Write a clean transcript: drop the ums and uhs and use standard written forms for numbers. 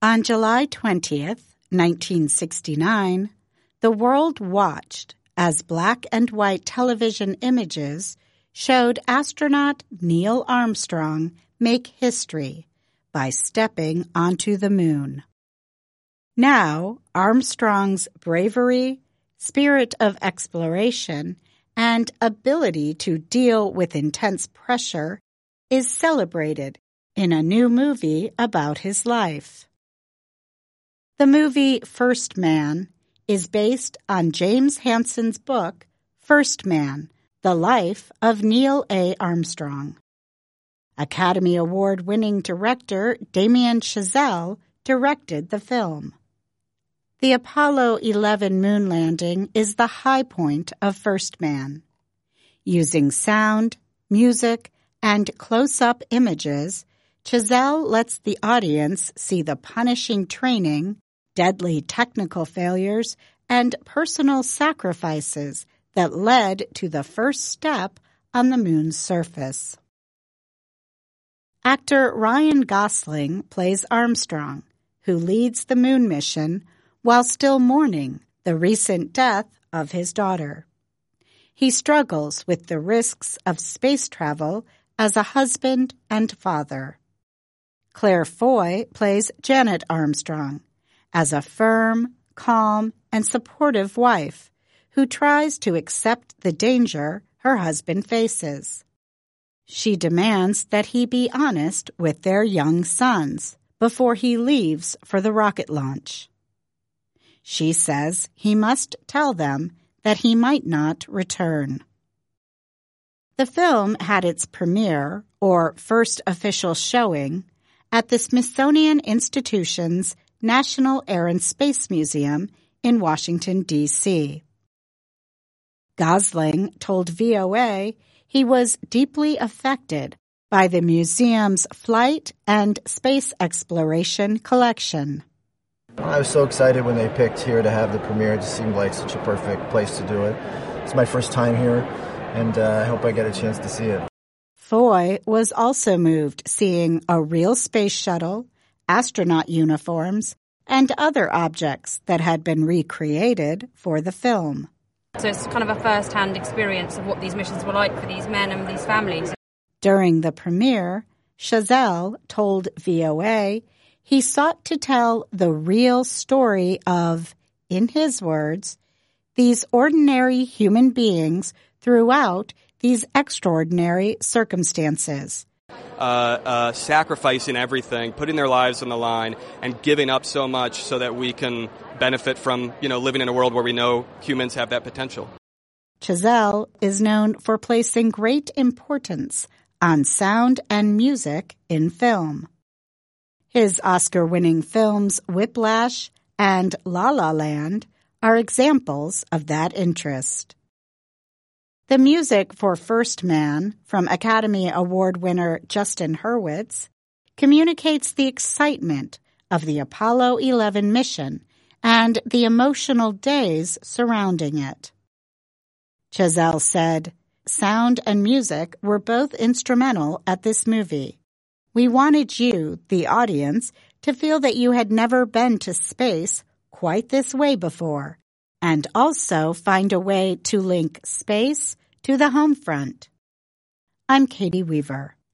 On July 20th, 1969, the world watched as black and white television images showed astronaut Neil Armstrong make history by stepping onto the moon. Now, Armstrong's bravery, spirit of exploration, and ability to deal with intense pressure is celebrated in a new movie about his life. The movie First Man is based on James Hansen's book, First Man, The Life of Neil A. Armstrong. Academy Award-winning director Damien Chazelle directed the film. The Apollo 11 moon landing is the high point of First Man. Using sound, music, and close-up images, Chazelle lets the audience see the punishing training, deadly technical failures, and personal sacrifices that led to the first step on the moon's surface. Actor Ryan Gosling plays Armstrong, who leads the moon mission while still mourning the recent death of his daughter. He struggles with the risks of space travel as a husband and father. Claire Foy plays Janet Armstrong as a firm, calm, and supportive wife who tries to accept the danger her husband faces. She demands that he be honest with their young sons before he leaves for the rocket launch. She says he must tell them that he might not return. The film had its premiere, or first official showing, at the Smithsonian Institution's National Air and Space Museum in Washington, D.C. Gosling told VOA he was deeply affected by the museum's flight and space exploration collection. I was so excited when they picked here to have the premiere. It just seemed like such a perfect place to do it. It's my first time here, and I hope I get a chance to see it. Foy was also moved seeing a real space shuttle, astronaut uniforms, and other objects that had been recreated for the film. So it's kind of a first-hand experience of what these missions were like for these men and these families. During the premiere, Chazelle told VOA he sought to tell the real story of, in his words, these ordinary human beings throughout these extraordinary circumstances. Sacrificing everything, putting their lives on the line, and giving up so much so that we can benefit from, living in a world where we know humans have that potential. Chazelle is known for placing great importance on sound and music in film. His Oscar-winning films Whiplash and La La Land are examples of that interest. The music for First Man, from Academy Award winner Justin Hurwitz, communicates the excitement of the Apollo 11 mission and the emotional days surrounding it. Chazelle said, "Sound and music were both instrumental at this movie. We wanted you, the audience, to feel that you had never been to space quite this way before, and also find a way to link space to the home front." I'm Katie Weaver.